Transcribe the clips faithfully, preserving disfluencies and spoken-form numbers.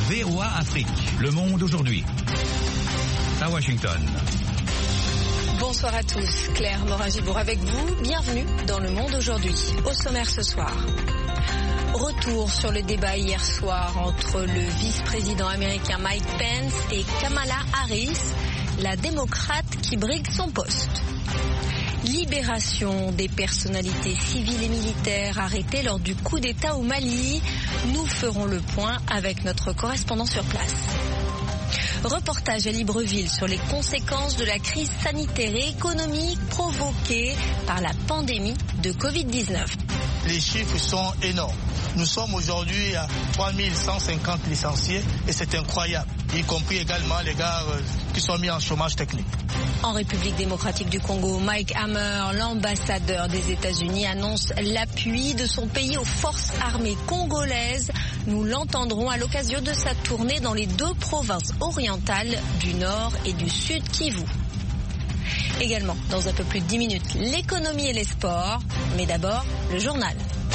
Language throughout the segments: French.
V O A Afrique. Le monde aujourd'hui. À Washington. Bonsoir à tous, Claire Morin-Gibourg avec vous. Bienvenue dans Le Monde aujourd'hui. Au sommaire ce soir. Retour sur le débat hier soir entre le vice-président américain Mike Pence et Kamala Harris, la démocrate qui brigue son poste. Libération des personnalités civiles et militaires arrêtées lors du coup d'État au Mali. Nous ferons le point avec notre correspondant sur place. Reportage à Libreville sur les conséquences de la crise sanitaire et économique provoquée par la pandémie de covid dix-neuf. Les chiffres sont énormes. Nous sommes aujourd'hui à trois mille cent cinquante licenciés et c'est incroyable, y compris également les gars qui sont mis en chômage technique. En République démocratique du Congo, Mike Hammer, l'ambassadeur des États-Unis, annonce l'appui de son pays aux forces armées congolaises. Nous l'entendrons à l'occasion de sa tournée dans les deux provinces orientales du Nord et du Sud Kivu. Également, dans un peu plus de dix minutes, l'économie et les sports. Mais d'abord, le journal.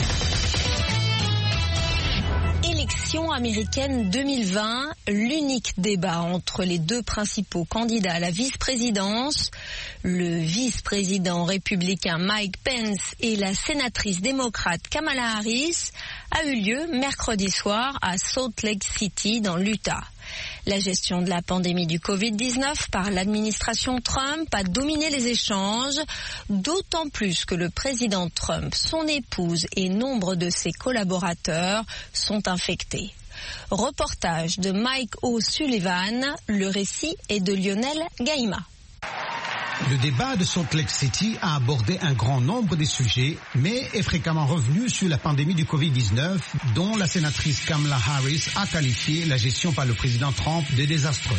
Élections américaines deux mille vingt, l'unique débat entre les deux principaux candidats à la vice-présidence, le vice-président républicain Mike Pence et la sénatrice démocrate Kamala Harris, a eu lieu mercredi soir à Salt Lake City dans l'Utah. La gestion de la pandémie du covid dix-neuf par l'administration Trump a dominé les échanges, d'autant plus que le président Trump, son épouse et nombre de ses collaborateurs sont infectés. Reportage de Mike O'Sullivan, le récit est de Lionel Gaïma. Le débat de Salt Lake City a abordé un grand nombre de sujets, mais est fréquemment revenu sur la pandémie du covid dix-neuf, dont la sénatrice Kamala Harris a qualifié la gestion par le président Trump de désastreuse.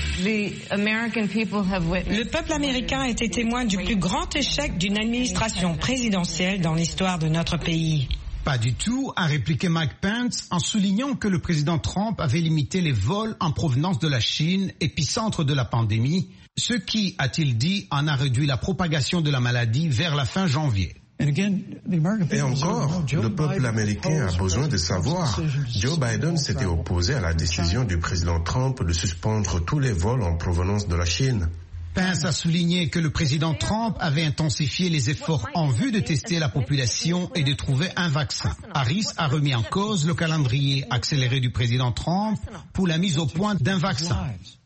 Le peuple américain a été témoin du plus grand échec d'une administration présidentielle dans l'histoire de notre pays. Pas du tout, a répliqué Mike Pence en soulignant que le président Trump avait limité les vols en provenance de la Chine, épicentre de la pandémie, ce qui, a-t-il dit, en a réduit la propagation de la maladie vers la fin janvier. Et encore, le peuple américain a besoin de savoir. Joe Biden s'était opposé à la décision du président Trump de suspendre tous les vols en provenance de la Chine. Pence a souligné que le président Trump avait intensifié les efforts en vue de tester la population et de trouver un vaccin. Harris a remis en cause le calendrier accéléré du président Trump pour la mise au point d'un vaccin.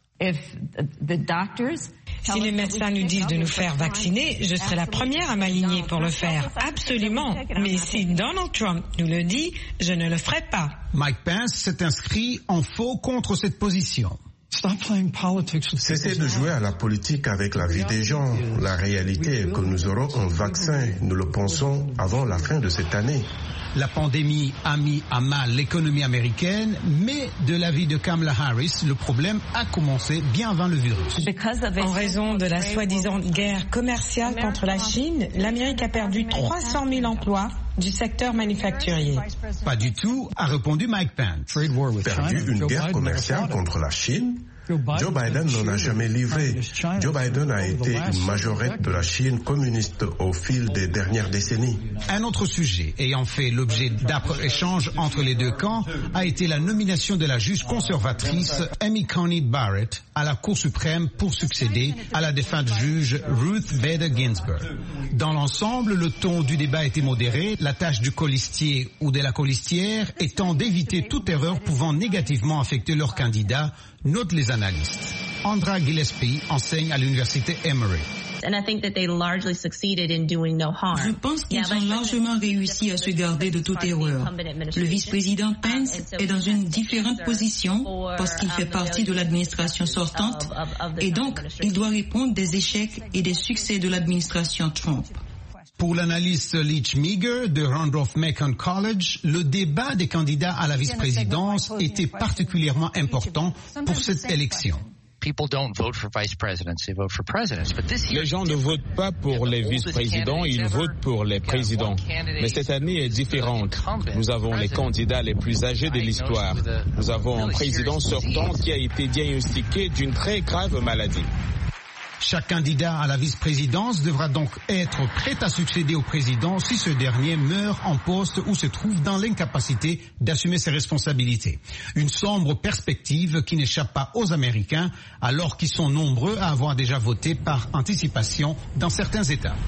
Si les médecins nous disent de nous faire vacciner, je serai la première à m'aligner pour le faire, absolument. Mais si Donald Trump nous le dit, je ne le ferai pas. Mike Pence s'est inscrit en faux contre cette position. Cessez de jouer à la politique avec la vie des gens. La réalité est que nous aurons un vaccin, nous le pensons, avant la fin de cette année. La pandémie a mis à mal l'économie américaine, mais de l'avis de Kamala Harris, le problème a commencé bien avant le virus. En raison de la soi-disant guerre commerciale contre la Chine, l'Amérique a perdu trois cent mille emplois du secteur manufacturier. Pas du tout, a répondu Mike Pence. Perdu une guerre commerciale contre la Chine? Joe Biden n'en a jamais livré. Joe Biden a été une majorette de la Chine communiste au fil des dernières décennies. Un autre sujet ayant fait l'objet d'âpres échanges entre les deux camps a été la nomination de la juge conservatrice Amy Coney Barrett à la Cour suprême pour succéder à la défunte juge Ruth Bader Ginsburg. Dans l'ensemble, le ton du débat était modéré, la tâche du colistier ou de la colistière étant d'éviter toute erreur pouvant négativement affecter leur candidat, notent les analystes. Andra Gillespie enseigne à l'université Emory. Je pense qu'ils ont largement réussi à se garder de toute erreur. Le vice-président Pence est dans une différente position parce qu'il fait partie de l'administration sortante et donc il doit répondre des échecs et des succès de l'administration Trump. Pour l'analyste Leach Meager de Randolph-Macon College, le débat des candidats à la vice-présidence était particulièrement important pour cette élection. Les gens ne votent pas pour les vice-présidents, ils votent pour les présidents. Mais cette année est différente. Nous avons les candidats les plus âgés de l'histoire. Nous avons un président sortant qui a été diagnostiqué d'une très grave maladie. Chaque candidat à la vice-présidence devra donc être prêt à succéder au président si ce dernier meurt en poste ou se trouve dans l'incapacité d'assumer ses responsabilités. Une sombre perspective qui n'échappe pas aux Américains alors qu'ils sont nombreux à avoir déjà voté par anticipation dans certains États.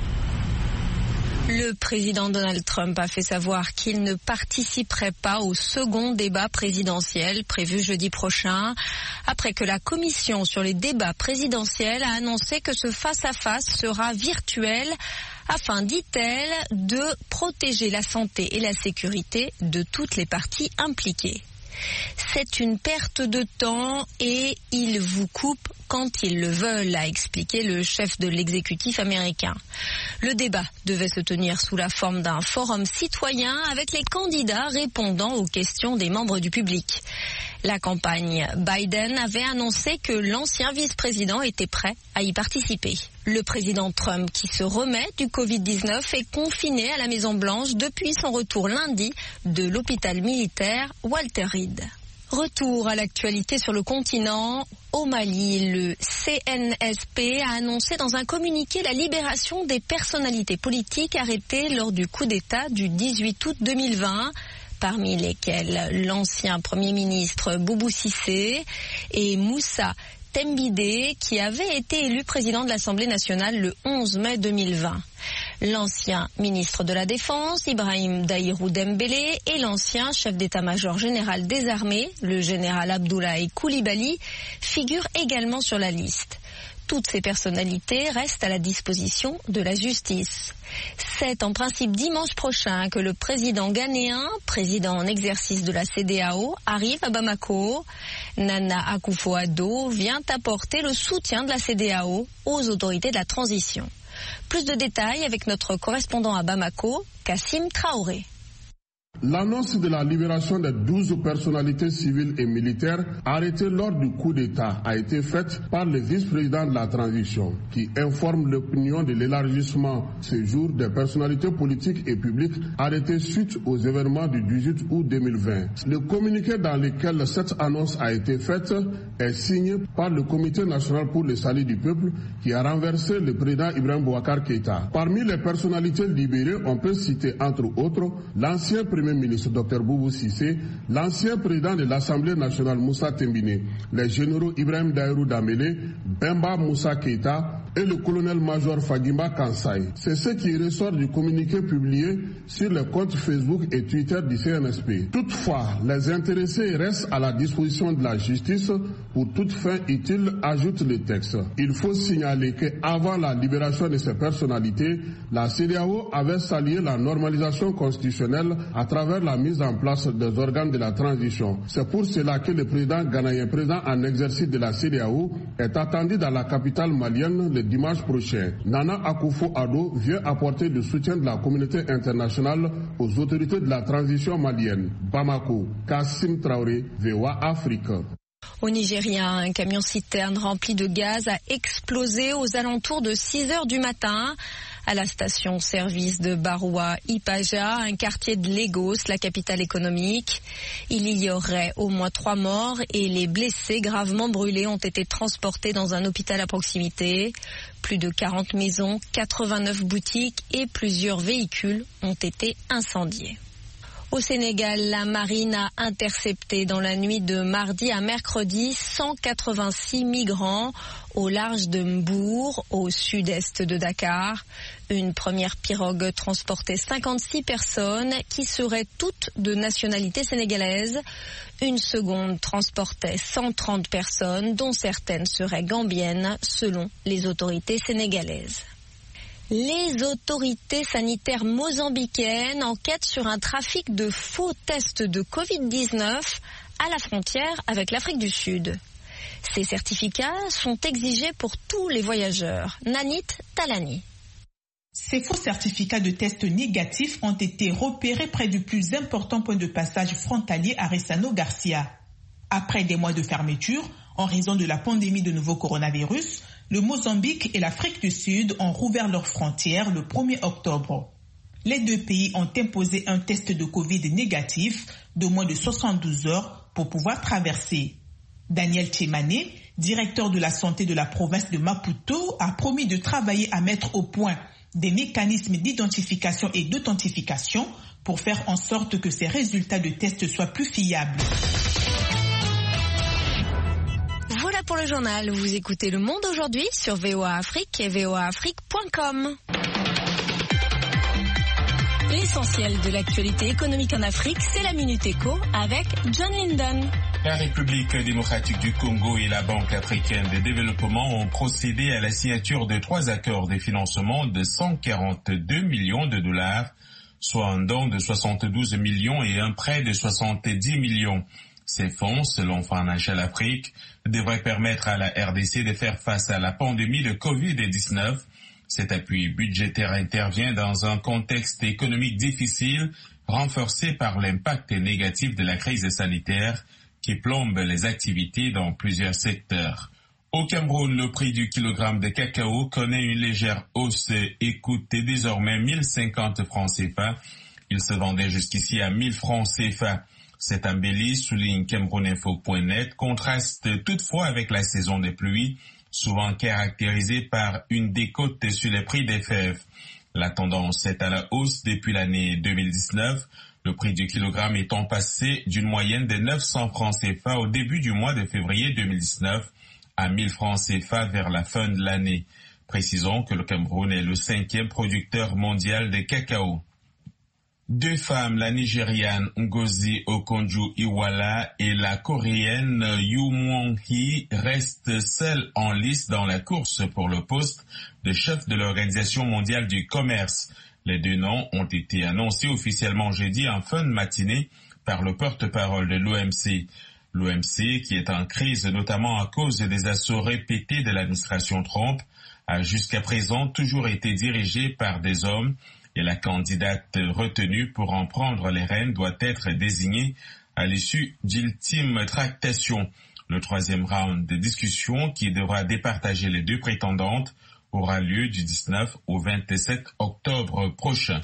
Le président Donald Trump a fait savoir qu'il ne participerait pas au second débat présidentiel prévu jeudi prochain, après que la commission sur les débats présidentiels a annoncé que ce face-à-face sera virtuel afin, dit-elle, de protéger la santé et la sécurité de toutes les parties impliquées. C'est une perte de temps et ils vous coupent quand ils le veulent, a expliqué le chef de l'exécutif américain. Le débat devait se tenir sous la forme d'un forum citoyen avec les candidats répondant aux questions des membres du public. La campagne Biden avait annoncé que l'ancien vice-président était prêt à y participer. Le président Trump, qui se remet du covid dix-neuf, est confiné à la Maison-Blanche depuis son retour lundi de l'hôpital militaire Walter Reed. Retour à l'actualité sur le continent. Au Mali, le C N S P a annoncé dans un communiqué la libération des personnalités politiques arrêtées lors du coup d'État du dix-huit août deux mille vingt, parmi lesquels l'ancien Premier ministre Boubou Cissé et Moussa Tembidé, qui avait été élu président de l'Assemblée nationale le onze mai deux mille vingt. L'ancien ministre de la Défense, Ibrahim Daïrou Dembélé, et l'ancien chef d'état-major général des armées, le général Abdoulaye Koulibaly, figurent également sur la liste. Toutes ces personnalités restent à la disposition de la justice. C'est en principe dimanche prochain que le président ghanéen, président en exercice de la C D A O, arrive à Bamako. Nana Akufo-Addo vient apporter le soutien de la C D A O aux autorités de la transition. Plus de détails avec notre correspondant à Bamako, Kassim Traoré. L'annonce de la libération des douze personnalités civiles et militaires arrêtées lors du coup d'État a été faite par le vice-président de la transition, qui informe l'opinion de l'élargissement ce jour des personnalités politiques et publiques arrêtées suite aux événements du dix-huit août deux mille vingt. Le communiqué dans lequel cette annonce a été faite est signé par le Comité national pour le salut du peuple qui a renversé le président Ibrahim Boubacar Keïta. Parmi les personnalités libérées, on peut citer entre autres l'ancien Premier ministre Dr Boubou Cissé, l'ancien président de l'Assemblée nationale Moussa Tembidé, les généraux Ibrahim Daïrou Dembélé, Bemba Moussa Keïta et le colonel-major Fagimba Kansai. C'est ce qui ressort du communiqué publié sur les comptes Facebook et Twitter du C N S P. Toutefois, les intéressés restent à la disposition de la justice pour toute fin utile, ajoute le texte. Il faut signaler qu'avant la libération de ces personnalités, la C D A O avait salué la normalisation constitutionnelle à travers la mise en place des organes de la transition. C'est pour cela que le président ghanéen, président en exercice de la C D A O, est attendu dans la capitale malienne le dimanche prochain. Nana Akufo-Addo vient apporter le soutien de la communauté internationale aux autorités de la transition malienne. Bamako, Kassim Traoré, V O A Afrique. Au Nigeria, un camion-citerne rempli de gaz a explosé aux alentours de six heures du matin à la station-service de Baroua Ipaja, un quartier de Lagos, la capitale économique. Il y aurait au moins trois morts et les blessés gravement brûlés ont été transportés dans un hôpital à proximité. Plus de quarante maisons, quatre-vingt-neuf boutiques et plusieurs véhicules ont été incendiés. Au Sénégal, la marine a intercepté dans la nuit de mardi à mercredi cent quatre-vingt-six migrants au large de Mbour, au sud-est de Dakar. Une première pirogue transportait cinquante-six personnes qui seraient toutes de nationalité sénégalaise. Une seconde transportait cent trente personnes, dont certaines seraient gambiennes, selon les autorités sénégalaises. Les autorités sanitaires mozambicaines enquêtent sur un trafic de faux tests de covid dix-neuf à la frontière avec l'Afrique du Sud. Ces certificats sont exigés pour tous les voyageurs. Nanit Talani. Ces faux certificats de tests négatifs ont été repérés près du plus important point de passage frontalier à Ressano Garcia. Après des mois de fermeture, en raison de la pandémie de nouveau coronavirus, le Mozambique et l'Afrique du Sud ont rouvert leurs frontières le premier octobre. Les deux pays ont imposé un test de Covid négatif de moins de soixante-douze heures pour pouvoir traverser. Daniel Tchemane, directeur de la santé de la province de Maputo, a promis de travailler à mettre au point des mécanismes d'identification et d'authentification pour faire en sorte que ces résultats de tests soient plus fiables. Voilà pour le journal. Vous écoutez Le Monde aujourd'hui sur V O A Afrique et v o a afrique point com. L'essentiel de l'actualité économique en Afrique, c'est la Minute Éco avec John Linden. La République démocratique du Congo et la Banque africaine de développement ont procédé à la signature de trois accords de financement de cent quarante-deux millions de dollars, soit un don de soixante-douze millions et un prêt de soixante-dix millions. Ces fonds, selon Financial Afrique, devraient permettre à la R D C de faire face à la pandémie de covid dix-neuf. Cet appui budgétaire intervient dans un contexte économique difficile, renforcé par l'impact négatif de la crise sanitaire qui plombe les activités dans plusieurs secteurs. Au Cameroun, le prix du kilogramme de cacao connaît une légère hausse et coûte désormais mille cinquante francs C F A. Il se vendait jusqu'ici à mille francs C F A. Cette embellie, souligne cameroun info point net, contraste toutefois avec la saison des pluies, souvent caractérisée par une décote sur les prix des fèves. La tendance est à la hausse depuis l'année deux mille dix-neuf, le prix du kilogramme étant passé d'une moyenne de neuf cents francs C F A au début du mois de février deux mille dix-neuf à mille francs C F A vers la fin de l'année. Précisons que le Cameroun est le cinquième producteur mondial de cacao. Deux femmes, la Nigériane Ngozi Okonjo-Iweala et la Coréenne Yoo Mwon-hee, restent seules en lice dans la course pour le poste de chef de l'Organisation mondiale du commerce. Les deux noms ont été annoncés officiellement jeudi en fin de matinée par le porte-parole de l'O M C. L'O M C, qui est en crise notamment à cause des assauts répétés de l'administration Trump, a jusqu'à présent toujours été dirigé par des hommes et la candidate retenue pour en prendre les rênes doit être désignée à l'issue d'ultimes tractations. Le troisième round de discussion, qui devra départager les deux prétendantes, aura lieu du dix-neuf au vingt-sept octobre prochain.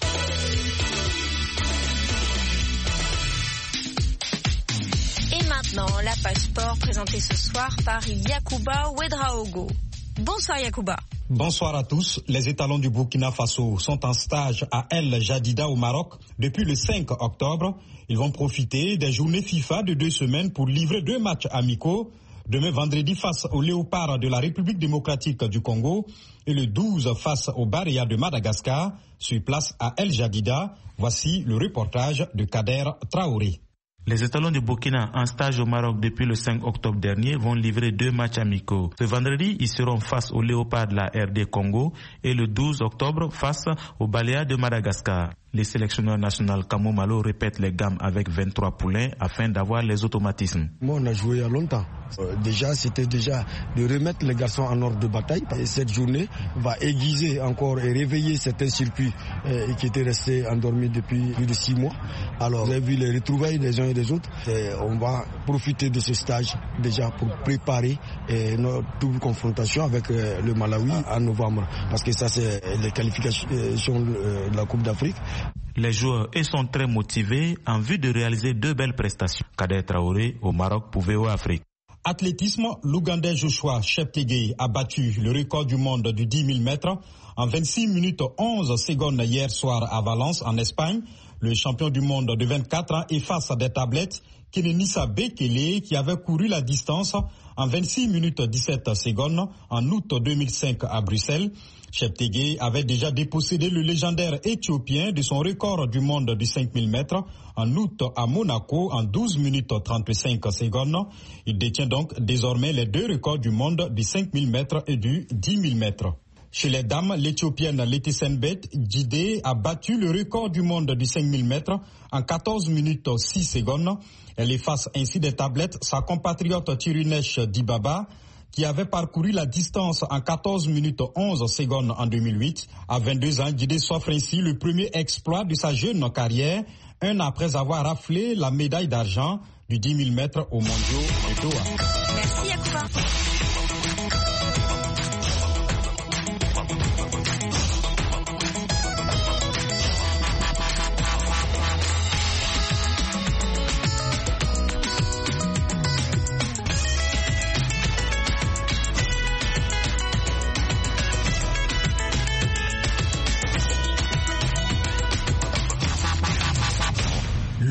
Et maintenant, la page sport présentée ce soir par Yacouba Ouedraogo. Bonsoir Yacouba. Bonsoir à tous. Les étalons du Burkina Faso sont en stage à El Jadida au Maroc depuis le cinq octobre. Ils vont profiter des journées FIFA de deux semaines pour livrer deux matchs amicaux. Demain vendredi face aux Léopards de la République démocratique du Congo et le douze face aux Baréas de Madagascar sur place à El Jadida. Voici le reportage de Kader Traoré. Les étalons du Burkina en stage au Maroc depuis le cinq octobre dernier vont livrer deux matchs amicaux. Ce vendredi, ils seront face aux Léopards de la R D Congo et le douze octobre face aux Baléas de Madagascar. Les sélectionneurs nationaux Kamo Malo répètent les gammes avec vingt-trois poulains afin d'avoir les automatismes. Moi, on a joué il y a longtemps. Euh, déjà, c'était déjà de remettre les garçons en ordre de bataille. Et cette journée va aiguiser encore et réveiller certains circuits euh, qui étaient restés endormis depuis plus de six mois. Alors, vous avez vu les retrouvailles des uns et des autres. Et on va profiter de ce stage déjà pour préparer euh, notre double confrontation avec euh, le Malawi en novembre. Parce que ça, c'est les qualifications euh, de la Coupe d'Afrique. Les joueurs eux sont très motivés en vue de réaliser deux belles prestations. Kader Traoré au Maroc pour V O A Afrique. Athlétisme, l'Ougandais Joshua Cheptegei a battu le record du monde du dix mille mètres en vingt-six minutes onze secondes hier soir à Valence en Espagne. Le champion du monde de vingt-quatre ans est face à des tablettes Kenenisa Bekele qui avait couru la distance en vingt-six minutes dix-sept secondes en août deux mille cinq à Bruxelles. Cheptegei avait déjà dépossédé le légendaire éthiopien de son record du monde du cinq mille mètres en août à Monaco en douze minutes trente-cinq secondes. Il détient donc désormais les deux records du monde du cinq mille mètres et du dix mille mètres. Chez les dames, l'Éthiopienne Letesenbet Jide a battu le record du monde du cinq mille mètres en quatorze minutes six secondes. Elle efface ainsi des tablettes sa compatriote Tirunesh Dibaba, qui avait parcouru la distance en quatorze minutes onze secondes en deux mille huit. À vingt-deux ans, Jide s'offre ainsi le premier exploit de sa jeune carrière, un an après avoir raflé la médaille d'argent du dix mille mètres aux mondiaux de Doha. Merci Yacouba.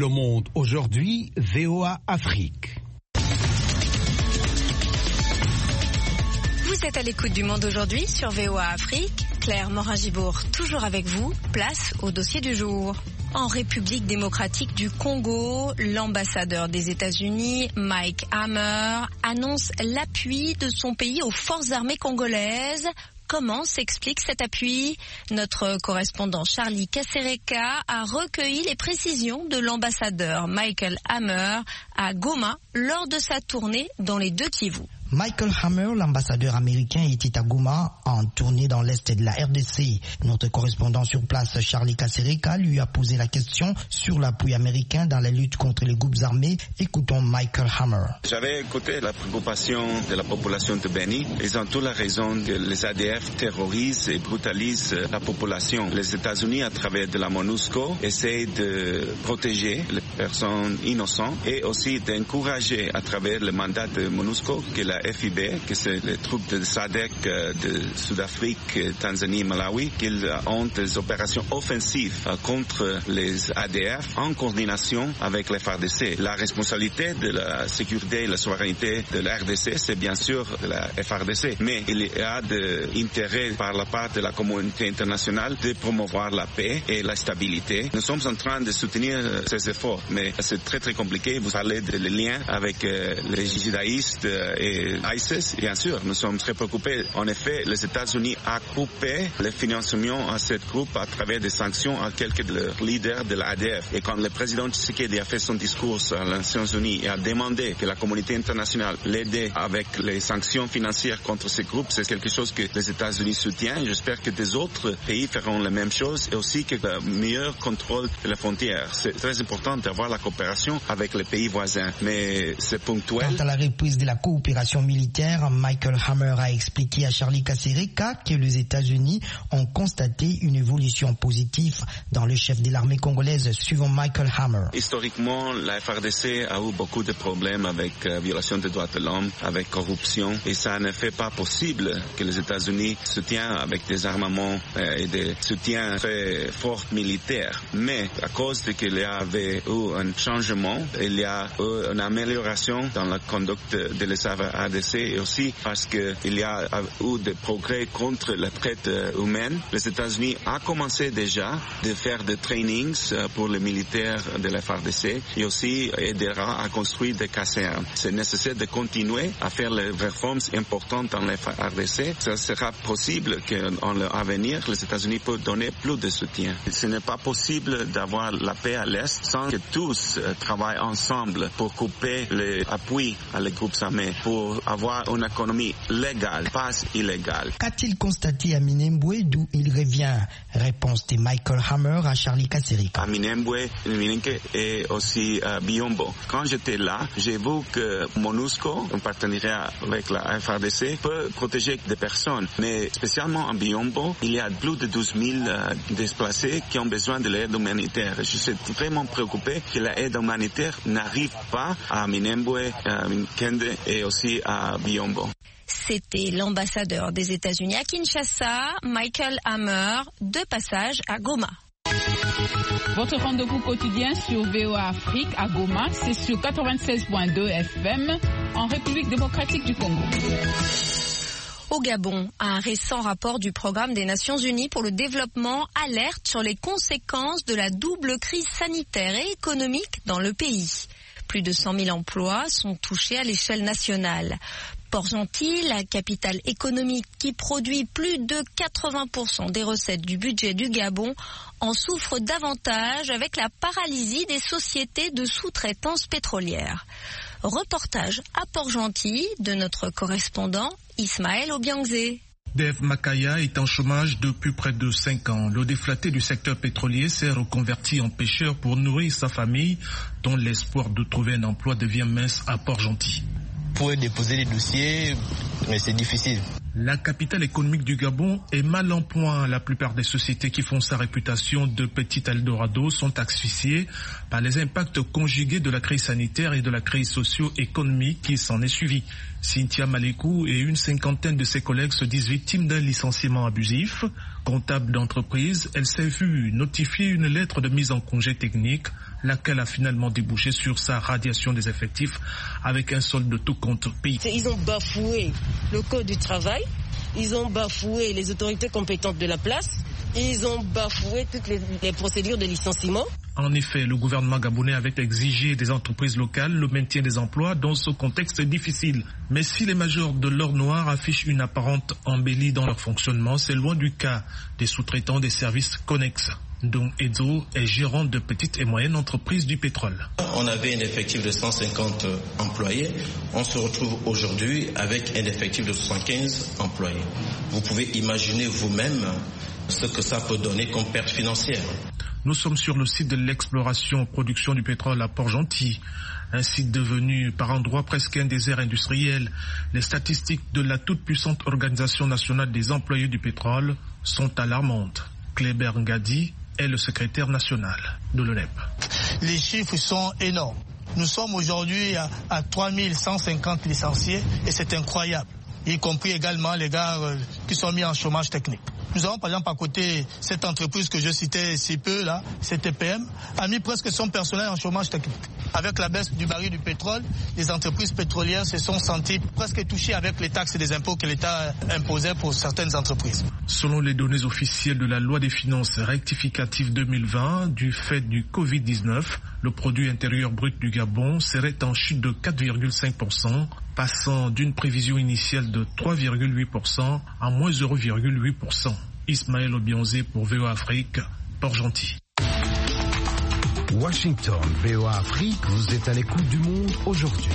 Le Monde aujourd'hui, V O A Afrique. Vous êtes à l'écoute du Monde aujourd'hui sur V O A Afrique. Claire Morin-Gibourg, toujours avec vous. Place au dossier du jour. En République démocratique du Congo, l'ambassadeur des États-Unis, Mike Hammer, annonce l'appui de son pays aux forces armées congolaises. Comment s'explique cet appui? Notre correspondant Charlie Kasereka a recueilli les précisions de l'ambassadeur Michael Hammer à Goma lors de sa tournée dans les deux Kivu. Michael Hammer, l'ambassadeur américain, était à Goma en tournée dans l'est de la R D C. Notre correspondant sur place, Charlie Kasereka, lui a posé la question sur l'appui américain dans la lutte contre les groupes armés. Écoutons Michael Hammer. J'avais écouté la préoccupation de la population de Beni. Ils ont toute la raison que les A D F terrorisent et brutalisent la population. Les États-Unis, à travers de la MONUSCO, essaient de protéger les personnes innocentes et aussi d'encourager à travers le mandat de MONUSCO que la F I B, que c'est les troupes de S A D C de Sud-Afrique, Tanzanie, Malawi, qu'ils ont des opérations offensives contre les A D F en coordination avec les F A R D C. La responsabilité de la sécurité et la souveraineté de la R D C, c'est bien sûr de la F A R D C, mais il y a de l'intérêt par la part de la communauté internationale de promouvoir la paix et la stabilité. Nous sommes en train de soutenir ces efforts, mais c'est très très compliqué. Vous parlez de liens avec les judaïstes et ISIS, bien sûr, nous sommes très préoccupés. En effet, les États-Unis ont coupé le financement à cette groupe à travers des sanctions à quelques de leurs leaders de l'A D F. Et quand le président Tshisekedi a fait son discours à les Nations Unies et a demandé que la communauté internationale l'aide avec les sanctions financières contre ces groupes, c'est quelque chose que les États-Unis soutiennent. J'espère que des autres pays feront la même chose et aussi que le meilleur contrôle de la frontière. C'est très important d'avoir la coopération avec les pays voisins, mais c'est ponctuel. Quant à la reprise de la coopération militaire, Michael Hammer a expliqué à Charlie Kasereka que les États-Unis ont constaté une évolution positive dans le chef de l'armée congolaise, suivant Michael Hammer. Historiquement, la F A R D C a eu beaucoup de problèmes avec euh, violation des droits de l'homme, avec corruption, et ça ne fait pas possible que les États-Unis soutiennent avec des armements euh, et des soutiens très forts militaires. Mais à cause de qu'il y avait eu un changement, il y a eu une amélioration dans la conduite de les F A R D C et aussi parce qu'il y a eu des progrès contre la traite humaine. Les États-Unis ont commencé déjà de faire des trainings pour les militaires de la F A R D C et aussi aidera à construire des casernes. C'est nécessaire de continuer à faire les réformes importantes dans la F A R D C. Ça sera possible qu'en l'avenir, les États-Unis peuvent donner plus de soutien. Ce n'est pas possible d'avoir la paix à l'Est sans que tous travaillent ensemble pour couper l'appui à les groupes armés, pour avoir une économie légale, pas illégale. Qu'a-t-il constaté à Minembwe, d'où il revient? Réponse de Michael Hammer à Charlie Kasereka. À Minembwe, Minembwe et aussi à Biombo. Quand j'étais là, j'ai vu que MONUSCO, en partenariat avec la F A R D C, peut protéger des personnes. Mais spécialement à Biombo, il y a plus de douze mille euh, déplacés qui ont besoin de l'aide humanitaire. Je suis vraiment préoccupé que l'aide humanitaire n'arrive pas à Minembwe, à Kende et aussi à Biombo. C'était l'ambassadeur des États-Unis à Kinshasa, Michael Hammer, de passage à Goma. Votre rendez-vous quotidien sur V O A Afrique à Goma, c'est sur quatre-vingt-seize point deux F M en République démocratique du Congo. Au Gabon, un récent rapport du Programme des Nations Unies pour le développement alerte sur les conséquences de la double crise sanitaire et économique dans le pays. Plus de cent mille emplois sont touchés à l'échelle nationale. Port-Gentil, la capitale économique qui produit plus de quatre-vingts pour cent des recettes du budget du Gabon, en souffre davantage avec la paralysie des sociétés de sous-traitance pétrolière. Reportage à Port-Gentil de notre correspondant Ismaël Obiangzé. Dave Makaya est en chômage depuis près de cinq ans. Le déflaté du secteur pétrolier s'est reconverti en pêcheur pour nourrir sa famille, dont l'espoir de trouver un emploi devient mince à Port-Gentil. Pour déposer les dossiers, mais c'est difficile. La capitale économique du Gabon est mal en point. La plupart des sociétés qui font sa réputation de petit Eldorado sont asphyxiées par les impacts conjugués de la crise sanitaire et de la crise socio-économique qui s'en est suivie. Cynthia Malekou et une cinquantaine de ses collègues se disent victimes d'un licenciement abusif. Comptable d'entreprise, elle s'est vue notifier une lettre de mise en congé technique laquelle a finalement débouché sur sa radiation des effectifs avec un solde de tout compte pays. Ils ont bafoué le code du travail, ils ont bafoué les autorités compétentes de la place, ils ont bafoué toutes les, les procédures de licenciement. En effet, le gouvernement gabonais avait exigé des entreprises locales le maintien des emplois dans ce contexte difficile. Mais si les majors de l'or noir affichent une apparente embellie dans leur fonctionnement, c'est loin du cas des sous-traitants des services connexes, dont Edzo est gérant de petites et moyennes entreprises du pétrole. On avait un effectif de cent cinquante employés. On se retrouve aujourd'hui avec un effectif de soixante-quinze employés. Vous pouvez imaginer vous-même ce que ça peut donner comme perte financière. Nous sommes sur le site de l'exploration-production du pétrole à Port-Gentil, un site devenu par endroits presque un désert industriel. Les statistiques de la toute-puissante Organisation nationale des employés du pétrole sont alarmantes. Kléber Ngadi est le secrétaire national de l'O N E P. Les chiffres sont énormes. Nous sommes aujourd'hui à, à trois mille cent cinquante licenciés et c'est incroyable, y compris également les gars euh, qui sont mis en chômage technique. Nous avons par exemple à côté cette entreprise que je citais si peu là, C T P M, a mis presque son personnel en chômage technique. Avec la baisse du baril du pétrole, les entreprises pétrolières se sont senties presque touchées avec les taxes et les impôts que l'État imposait pour certaines entreprises. Selon les données officielles de la loi des finances rectificative deux mille vingt, du fait du covid dix-neuf, le produit intérieur brut du Gabon serait en chute de quatre virgule cinq pour cent, passant d'une prévision initiale de trois virgule huit pour cent à moins zéro virgule huit pour cent. Ismaël Obionzé pour V O A Afrique, Port-Gentil. Washington, V O A Afrique, vous êtes à l'écoute du monde aujourd'hui.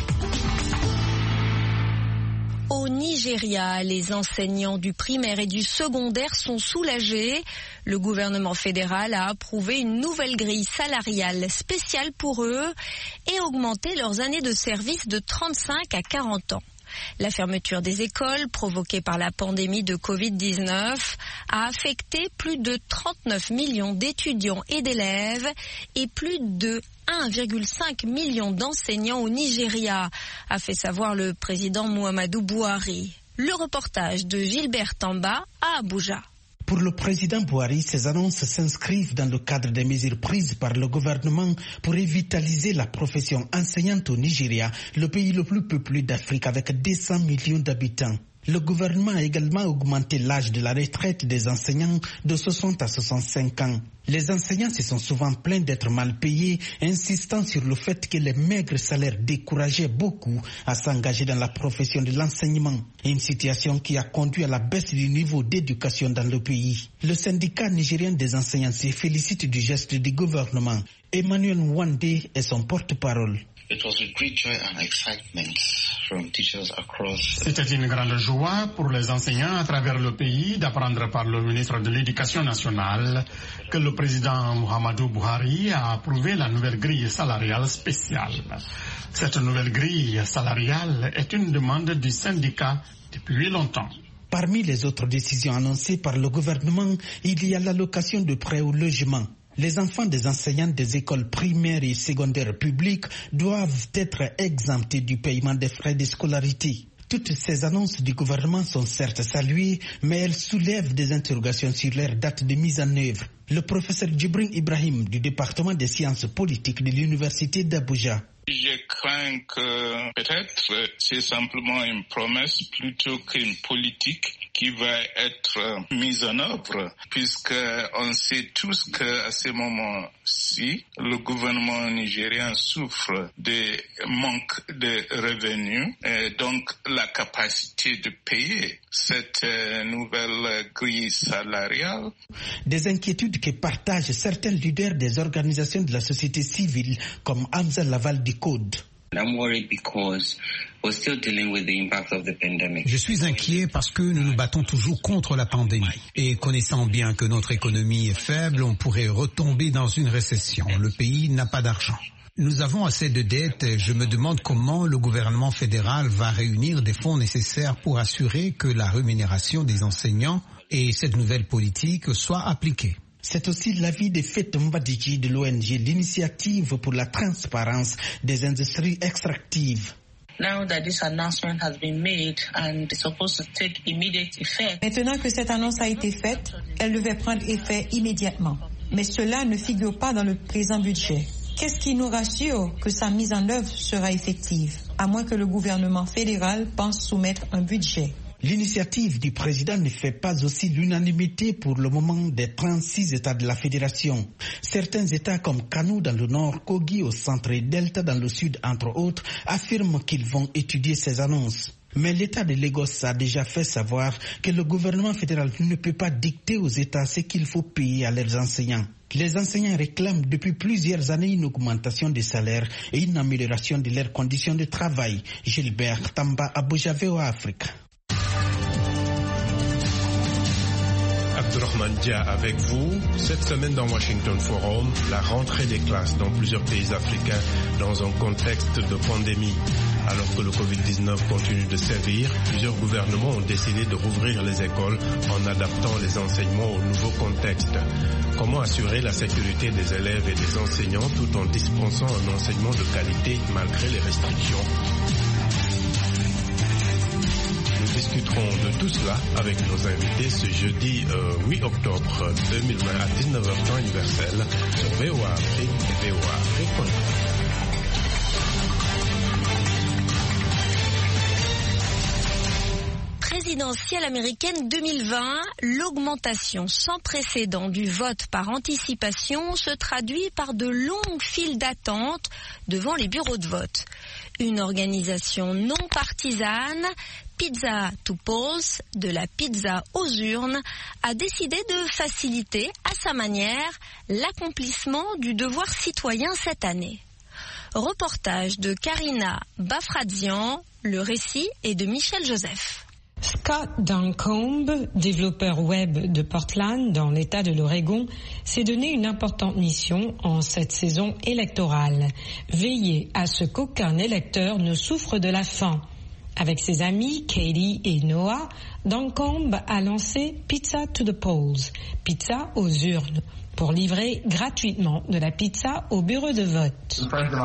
Au Nigeria, les enseignants du primaire et du secondaire sont soulagés. Le gouvernement fédéral a approuvé une nouvelle grille salariale spéciale pour eux et augmenté leurs années de service de trente-cinq à quarante ans. La fermeture des écoles provoquée par la pandémie de covid dix-neuf a affecté plus de trente-neuf millions d'étudiants et d'élèves et plus de un virgule cinq million d'enseignants au Nigeria, a fait savoir le président Muhammadu Buhari. Le reportage de Gilbert Tamba à Abuja. Pour le président Buhari, ces annonces s'inscrivent dans le cadre des mesures prises par le gouvernement pour revitaliser la profession enseignante au Nigeria, le pays le plus peuplé d'Afrique avec deux cents millions d'habitants. Le gouvernement a également augmenté l'âge de la retraite des enseignants de soixante à soixante-cinq ans. Les enseignants se sont souvent plaints d'être mal payés, insistant sur le fait que les maigres salaires décourageaient beaucoup à s'engager dans la profession de l'enseignement. Une situation qui a conduit à la baisse du niveau d'éducation dans le pays. Le syndicat nigérien des enseignants se félicite du geste du gouvernement. Emmanuel Nwande est son porte-parole. C'était une grande joie pour les enseignants à travers le pays d'apprendre par le ministre de l'Éducation nationale que le président Muhammadu Buhari a approuvé la nouvelle grille salariale spéciale. Cette nouvelle grille salariale est une demande du syndicat depuis longtemps. Parmi les autres décisions annoncées par le gouvernement, il y a l'allocation de prêts au logement. Les enfants des enseignants des écoles primaires et secondaires publiques doivent être exemptés du paiement des frais de scolarité. Toutes ces annonces du gouvernement sont certes saluées, mais elles soulèvent des interrogations sur leur date de mise en œuvre. Le professeur Djibril Ibrahim du département des sciences politiques de l'université d'Abuja. Je crains que peut-être c'est simplement une promesse plutôt qu'une politique qui va être mise en œuvre, puisqu'on sait tous qu'à ce moment-ci, le gouvernement nigérien souffre de manque de revenus et donc la capacité de payer cette nouvelle grille salariale. Des inquiétudes que partagent certains leaders des organisations de la société civile comme Hamza Laval du Code. Je suis inquiet parce que nous nous battons toujours contre la pandémie. Et connaissant bien que notre économie est faible, on pourrait retomber dans une récession. Le pays n'a pas d'argent. Nous avons assez de dettes et je me demande comment le gouvernement fédéral va réunir des fonds nécessaires pour assurer que la rémunération des enseignants et cette nouvelle politique soient appliquées. C'est aussi l'avis de Fête Mbadiji de l'O N G, l'initiative pour la transparence des industries extractives. Now that this announcement has been made and is supposed to take immediate effect. Maintenant que cette annonce a été faite, elle devait prendre effet immédiatement. Mais cela ne figure pas dans le présent budget. qu'est-ce qui nous rassure que sa mise en œuvre sera effective, à moins que le gouvernement fédéral pense soumettre un budget? L'initiative du président ne fait pas aussi l'unanimité pour le moment des trente-six États de la Fédération. Certains États comme Kano dans le nord, Kogi au centre et Delta dans le sud, entre autres, affirment qu'ils vont étudier ces annonces. Mais l'État de Lagos a déjà fait savoir que le gouvernement fédéral ne peut pas dicter aux États ce qu'il faut payer à leurs enseignants. Les enseignants réclament depuis plusieurs années une augmentation des salaires et une amélioration de leurs conditions de travail. Gilbert Tamba, Abuja, V O A Afrique. Abdurrahman Dia avec vous. Cette semaine dans Washington Forum, la rentrée des classes dans plusieurs pays africains dans un contexte de pandémie. Alors que le covid dix-neuf continue de sévir, plusieurs gouvernements ont décidé de rouvrir les écoles en adaptant les enseignements au nouveau contexte. Comment assurer la sécurité des élèves et des enseignants tout en dispensant un enseignement de qualité malgré les restrictions? Nous discuterons de tout cela avec nos invités ce jeudi euh, huit octobre deux mille vingt à dix-neuf heures temps universel sur V O A Afrique et V O A Afrique point com. Présidentielle américaine deux mille vingt, l'augmentation sans précédent du vote par anticipation se traduit par de longues files d'attente devant les bureaux de vote. Une organisation non partisane, Pizza to Polls, de la pizza aux urnes, a décidé de faciliter à sa manière l'accomplissement du devoir citoyen cette année. Reportage de Karina Bafradzian, le récit est de Michel Joseph. Scott Duncombe, développeur web de Portland dans l'État de l'Oregon, s'est donné une importante mission en cette saison électorale. Veiller à ce qu'aucun électeur ne souffre de la faim. Avec ses amis Katie et Noah, Duncombe a lancé Pizza to the Polls, pizza aux urnes, pour livrer gratuitement de la pizza au bureau de vote.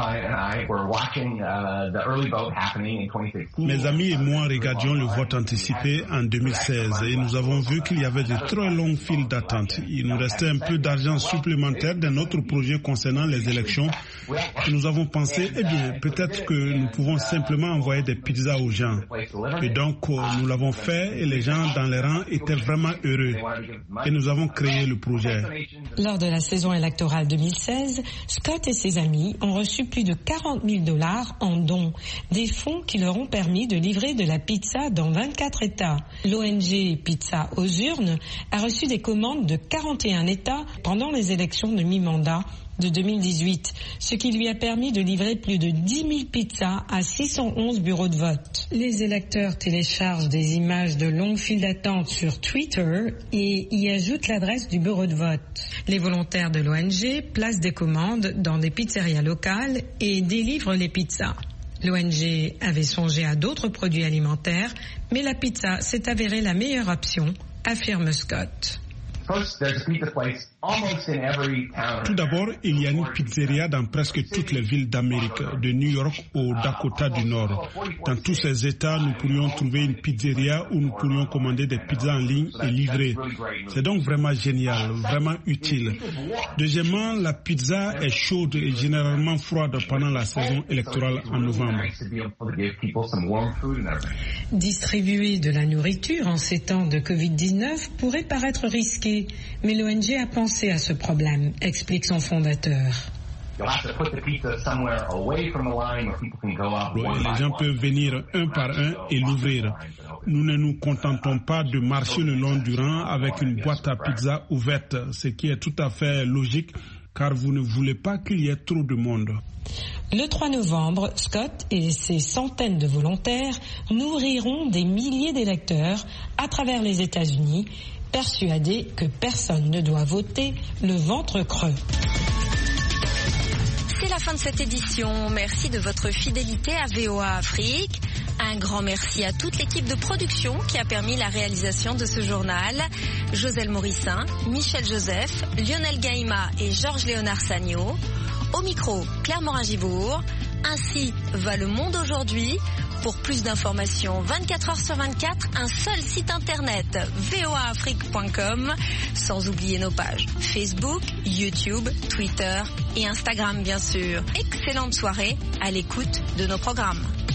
Mes amis et moi regardions le vote anticipé en deux mille seize et nous avons vu qu'il y avait de très longues files d'attente. Il nous restait un peu d'argent supplémentaire dans notre projet concernant les élections. Et nous avons pensé, eh bien, peut-être que nous pouvons simplement envoyer des pizzas aux gens. Et donc, nous l'avons fait et les gens dans les rangs étaient vraiment heureux. Et nous avons créé le projet. Lors de la saison électorale deux mille seize, Scott et ses amis ont reçu plus de quarante mille dollars en dons, des fonds qui leur ont permis de livrer de la pizza dans vingt-quatre États. L'O N G Pizza aux urnes a reçu des commandes de quarante et un États pendant les élections de mi-mandat de deux mille dix-huit, ce qui lui a permis de livrer plus de dix mille pizzas à six cent onze bureaux de vote. Les électeurs téléchargent des images de longues files d'attente sur Twitter et y ajoutent l'adresse du bureau de vote. Les volontaires de l'O N G placent des commandes dans des pizzerias locales et délivrent les pizzas. L'O N G avait songé à d'autres produits alimentaires, mais la pizza s'est avérée la meilleure option, affirme Scott. Tout d'abord, il y a une pizzeria dans presque toutes les villes d'Amérique, de New York au Dakota du Nord. Dans tous ces États, nous pourrions trouver une pizzeria où nous pourrions commander des pizzas en ligne et livrer. C'est donc vraiment génial, vraiment utile. Deuxièmement, la pizza est chaude et généralement froide pendant la saison électorale en novembre. Distribuer de la nourriture en ces temps de covid dix-neuf pourrait paraître risqué, mais l'O N G a pensé à ce problème, explique son fondateur. Les gens peuvent venir un par un et l'ouvrir. Nous ne nous contentons pas de marcher le long du rang avec une boîte à pizza ouverte, ce qui est tout à fait logique car vous ne voulez pas qu'il y ait trop de monde. Le trois novembre, Scott et ses centaines de volontaires nourriront des milliers d'électeurs à travers les États-Unis, persuadés que personne ne doit voter le ventre creux. C'est la fin de cette édition. Merci de votre fidélité à V O A Afrique. Un grand merci à toute l'équipe de production qui a permis la réalisation de ce journal. Joselle Morissin, Michel Joseph, Lionel Gaïma et Georges Léonard Sagno. Au micro, Claire Morin-Gibourg. Ainsi va le monde aujourd'hui. Pour plus d'informations, vingt-quatre heures sur vingt-quatre, un seul site internet, v o a afrique point com, sans oublier nos pages Facebook, YouTube, Twitter et Instagram bien sûr. Excellente soirée à l'écoute de nos programmes.